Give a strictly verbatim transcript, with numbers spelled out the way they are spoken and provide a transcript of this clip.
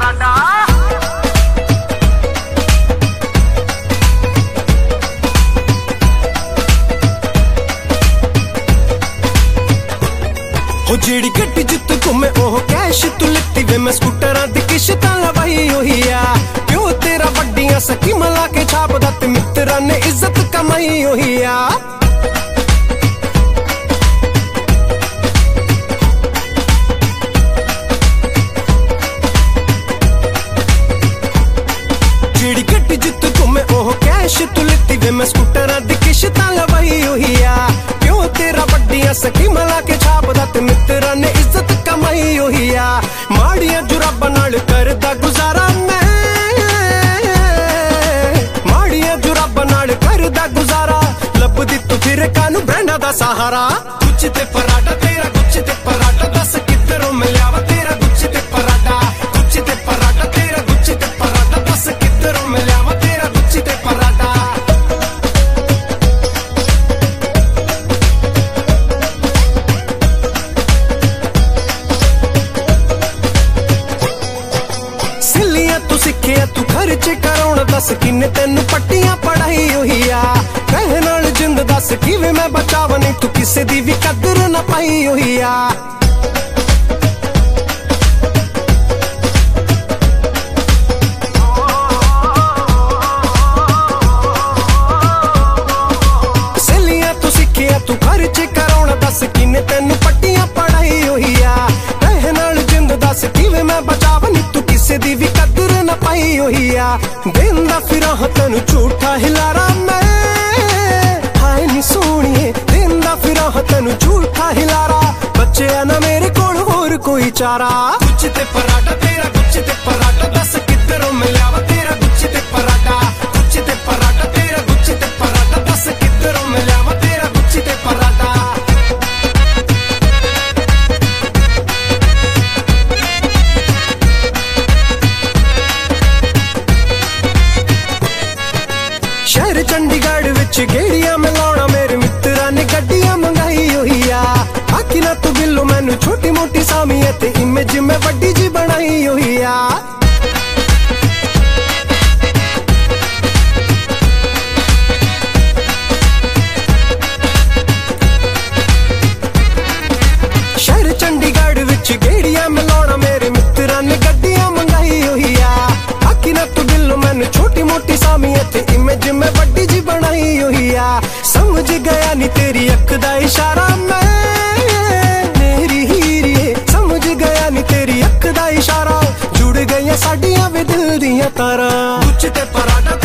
पराठा। हो जेड़ी गड्डी जित घूमे ओह कैश तू लित्ती वे, मैं स्कूटरां दी किश्तां लवाई ओही आ। क्यों तेरा वड्डियां स्कीमां ला के छापदा ते मित्तरां ने इज्जत कमाई ओही आ। जेड़ी गड्डी जित घूमे ओह कैश तू लित्ती वे, मैं स्कूटरां दी किश्तां लवाई ओही आ। क्यों तेरा वड्डियां स्कीमां ला के छापदा ते मित्तरां ने इज्जत कमाई ओही आ। माड़ियां जुराबां नाल करदा गुजारा मैं, माड़ियां जुराबां नाल करदा गुजारा, लभदी तू फिर कानू ब्रांडा दा सहारा। गुच्ची ते पराठा तेरा, गुच्ची ते पराठा, दस किधरों मिलिया वा तेरा गुच्ची ते पराठा। गुच्ची ते पराठा तेरा, गुच्ची ते पराठा, दस किधरों मिलिया वा तेरा गुच्ची ते पराठा। तू सिक्खिया तू खर्चे कराउण, दस किन्ने तेनू पट्टियां पढ़ाई ओही आ। कहे नाल जिंद दस किवें मैं बचावां, नहीं तू किसे दी भी कदर ना पाई ओही आ। सहेलियां तू सिक्खिया तू खर्चे कराउण, दस किन्ने तेनू पट्टियां पढ़ाई ओही आ। कहे नाल जिंद दस किवें मैं बचावां, नहीं तू किसे दी भी कदर ना पाई ओही आ। देंदा फिरां तैनू झूठा हिलारा मैं, हाय नी सोहणिए देंदा फिरां तैनू झूठा हिलारा। बच्चे ना मेरे कोल होर कोई चारा। गुच्ची ते पराठा तेरा, गुच्ची ते पराठा, दस किधरों मिलिया वा तेरा गुच्ची ते पराठा। गुच्ची ते पराठा तेरा, गुच्ची ते पराठा, दस किधरों मिलिया वा तेरा गुच्ची ते पराठा। शहर चंडीगढ़ विच गेड़ियां मिलाउणा, मेरे मित्तरां ने गड्डियां मंगाई ओही आ। आखी ना तू बिल्लो मैनू छोटी मोटी सामी है ते इमेज में वड्डी जी बनाई ओही आ। शहर चंडीगढ़ विच गेड़ियां मिलाउणा, मेरे मित्तरां ने गड्डियां मंगाई ओही आ। आखी ना तू बिल्लो मैनू छोटी मोटी सामी है ते इमेज में वड्डी जी बनाई ओही आ। समझ गया नी तेरी अख दा इशारा मैं, मेरी हीरिए समझ गया नी तेरी अख दा इशारा। जुड़ गईयां साडियां वे दिल दियां तारां। गुच्ची ते पराठा